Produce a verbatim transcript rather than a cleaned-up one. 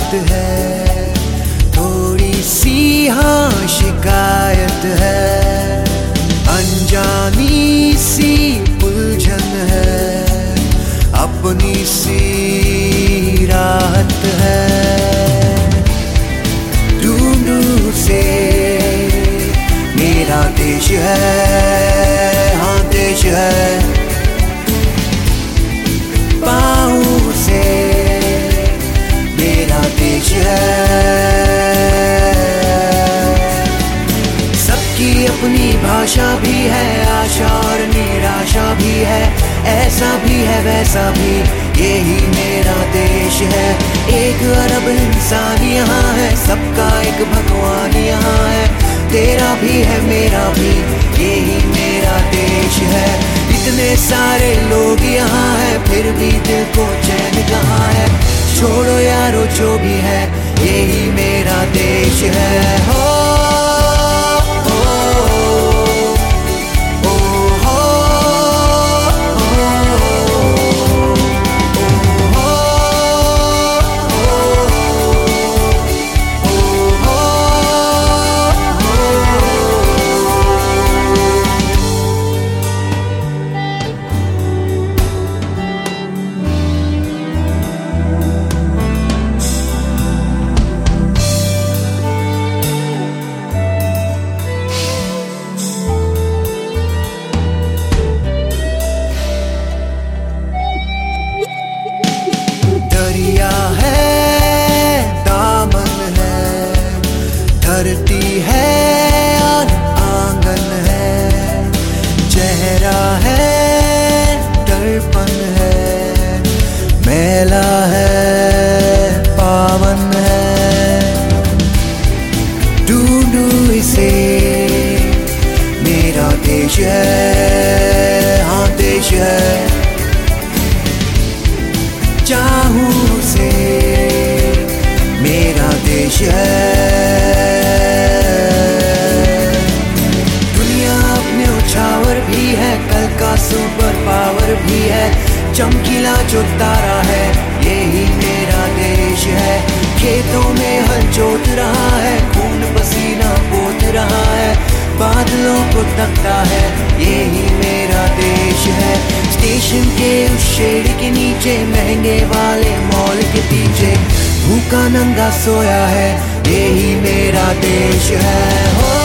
राहत है, थोड़ी सी हाँ शिकायत है, अनजानी सी उलझन है, अपनी सी राहत है। ढूंढूं से मेरा देश है, हाँ देश है, पाऊं से मेरा देश है। सबकी अपनी भाषा भी है, आशा और निराशा भी है, ऐसा भी है वैसा भी, यही मेरा देश है। एक अरब इंसान यहाँ है, सबका एक भगवान यहाँ है, तेरा भी है मेरा भी, यही मेरा देश है। इतने सारे लोग यहाँ है, फिर भी दिल को चैन कहाँ है, छोड़ो यारो जो भी है, यही मेरा देश है। हो दरिया है, दामन है, धरती है और आंगन है, चेहरा है, दर्पण है, मेला है, पावन है। ढूंढूं इसे मेरा देश है, हाँ देश है, चाहूं से मेरा देश है। दुनिया अपने उछावर भी है, कल का सुपर पावर भी है, चमकीला जो तारा है, यही मेरा देश है। खेतों में हल जोत रहा है, खून पसीना पोत रहा है, बादलों को तकता है, यही मेरा देश है। स्टेशन के उस शेड के नीचे, महंगे वाले मॉल के पीछे, भूखा नंगा सोया है, यही मेरा देश है। हो